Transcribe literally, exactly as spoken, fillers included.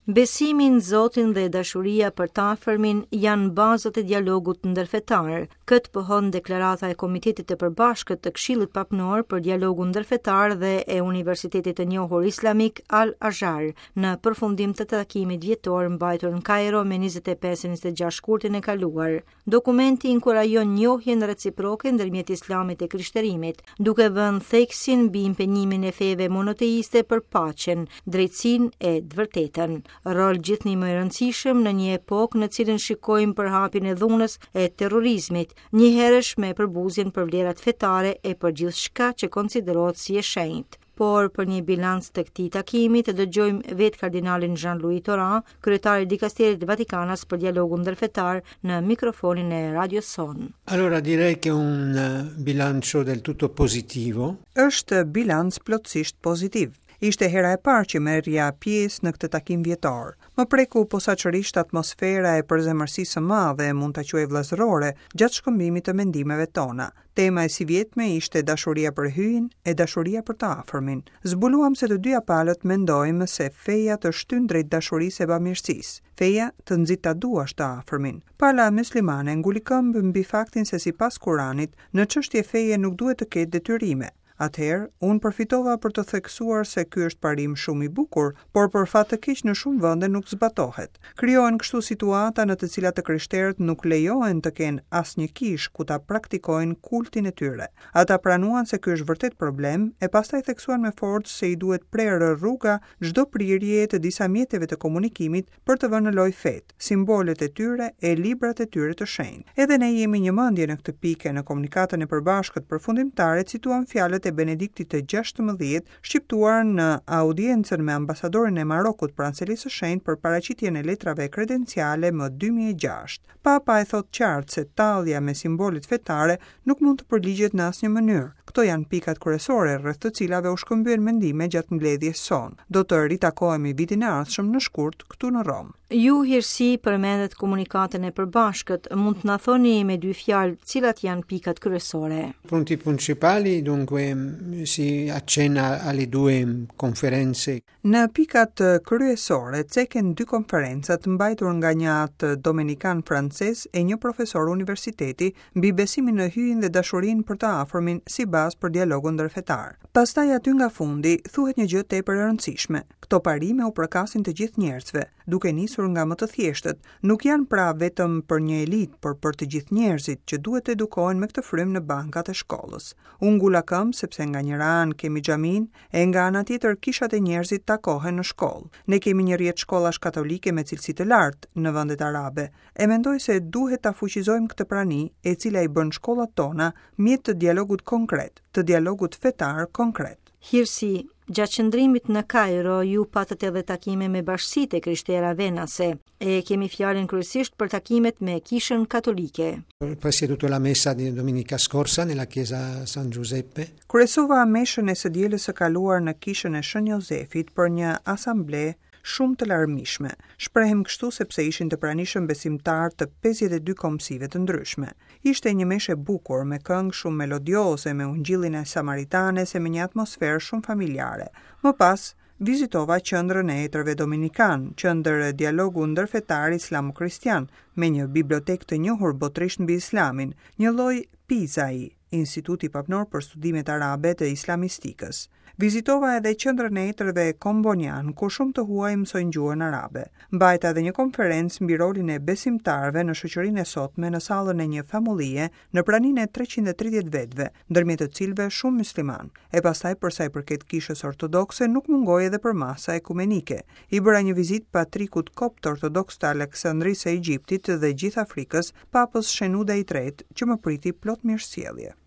Besimi në Zotin dhe dashuria për të afërmin janë bazat e dialogut ndërfetar. Këtë pohon deklarata e Komitetit të Përbashkët të Këshillit Papnor për dialogun ndërfetar dhe e Universitetit të Njohur Islamik Al-Azhar në përfundim të takimit vjetor mbajtur në Kairo me njëzet e pesë e njëzet e gjashtë shkurtin e kaluar. Dokumenti inkurajon njohjen reciproke ndërmjet Islamit e Krishterimit, duke vënë theksin mbi impenjimin e feve monoteiste për paqen, drejtësinë e të vërtetën. Rol gjithnjë më i rëndësishëm në një epokë në cilën shikojmë përhapjen e dhunës e terrorizmit, njëherësh me përbuzjen për vlerat fetare e për gjithçka që konsiderohet si e shenjtë. Por për një bilanc të këtij takimi të dëgjojmë vetë kardinalin Jean-Louis Thoran, kryetari i dikasterit Vatikanas për dialogun ndërfetar në mikrofonin e Radio Son. Allora direi che un bilancio del tutto positivo. Është bilanc plotësisht pozitiv. Ishte hera e parë që merrja pjesë në këtë takim vjetor. Më preku posaçërisht atmosfera e përzemërsisë së madhe, mund ta quaj vëllazërore, gjatë shkëmbimit të mendimeve tona. Tema e si vjetme ishte dashuria për hyn e dashuria për të afërmin. Zbuluam se të dyja palët mendojmë se feja të shtyn drejt dashurisë e bamirësisë. Feja të nxit ta duash të afërmin. Pala muslimane nguli këmbë mbi faktin se sipas Kuranit, në çështje feje nuk duhet të ketë detyrime. Atëherë, unë përfitova për të theksuar se ky është parim shumë i bukur, por për fat të keq në shumë vende nuk zbatohet. Krijohen kështu situata në të cilat të krishterët nuk lejohen të kenë asnjë kish ku ta praktikojnë kultin e tyre. Ata pranuan se ky është vërtet problem e pastaj theksuan me forcë se i duhet prerë rruga çdo prirje të disa mjeteve të komunikimit për të vënë në lojë fet, simbolet e tyre e librat e tyre të shenjtë. Edhe ne jemi një mendje në këtë pikë në komunikatën e përbashkët përfundimtare cituam fjalët e Benediktit të gjashtëmbëdhjetë shqiptuar në audiencën me ambasadorin e Marokut pranë Selisë së Shenjtë për paraqitjen e letrave kredenciale më dy mijë e gjashtë. Papa e thot qartë se tallja me simbolet fetare nuk mund të përligjet në asnjë mënyrë. Këto janë pikat kryesore rreth të cilave u shkëmbyen mendime gjatë mbledhjes son. Do të ritakohemi vitin e ardhshëm në shkurt këtu në Rom. Ju hirësi përmendet komunikatën e përbashkët, mund të na thoni me dy fjalë cilat janë pikat kryesore? Punti principali dunque si accenna alle due conferenze. Në pikat kryesore ceken dy konferenca të mbajtur nga një atë dominikan francez e një profesor universiteti mbi besimin në hyn dhe dashurinë për të afërmin si bazë për dialogun ndërfetar. Pastaj aty nga fundi thuhet një gjë tepër e rëndësishme. Këto parime u përkasin të gjithë njerëzve, duke nisur nga më të thjeshtët, nuk janë pra vetëm për një elit, por për të gjithë njerëzit që duhet të edukohen me këtë frym në bankat e shkollës. Unë ngula këmbë sepse nga njëra anë kemi xhamin e nga ana tjetër kishat e njerëzit takohen në shkollë. Ne kemi një rrjet shkollash katolike me cilësi të lartë në vendet arabe. E mendoj se duhet ta fuqizojmë këtë prani, e cila i bën shkollat tona mjet të dialogut konkret, të dialogut fetar konkret. Hirsi, gjatë qëndrimit në Kairo, ju patët edhe takime me bashkësitë e krishterave venase, e kemi fjalën kryesisht për takimet me kishën katolike. Ho presieduto la messa di domenica scorsa nella chiesa San Giuseppe. Kryesova meshën e së dielës së kaluar në kishën e Shën Jozefit për një asamble shumë të larmishme. Shprehem kështu sepse ishin të pranishëm besimtar të pesëdhjetë e dy komsive të ndryshme. Ishte një meshë e bukur me këngë shumë melodioze, me ungjillin e samaritanes e me një atmosferë shumë familjare. Më pas vizitova qendrën e etërve dominikan, qendër dialogu ndërfetar islamo-kristian, me një bibliotekë të njohur botërisht mbi islamin, një lloj Pizai, Instituti Papnor për Studimet Arabe të Islamistikës. Vizitova edhe qendrën e etërve Kombonian, ku shumë të huaj mësojnë gjuhën arabe. Mbajta edhe një konferencë mbi rolin e besimtarëve në shoqërinë e sotme në sallën e një famullie në praninë e treqind e tridhjetë vetëve, ndërmjet të cilëve shumë musliman. E pastaj për sa i përket kishës ortodokse nuk mungoi edhe për masa ekumenike. I bëra një vizitë patrikut kopt ortodoks të Aleksandrisë së Egjiptit dhe gjithë Afrikës, papës Shenuda i tretë, që më priti plot mirësjellje.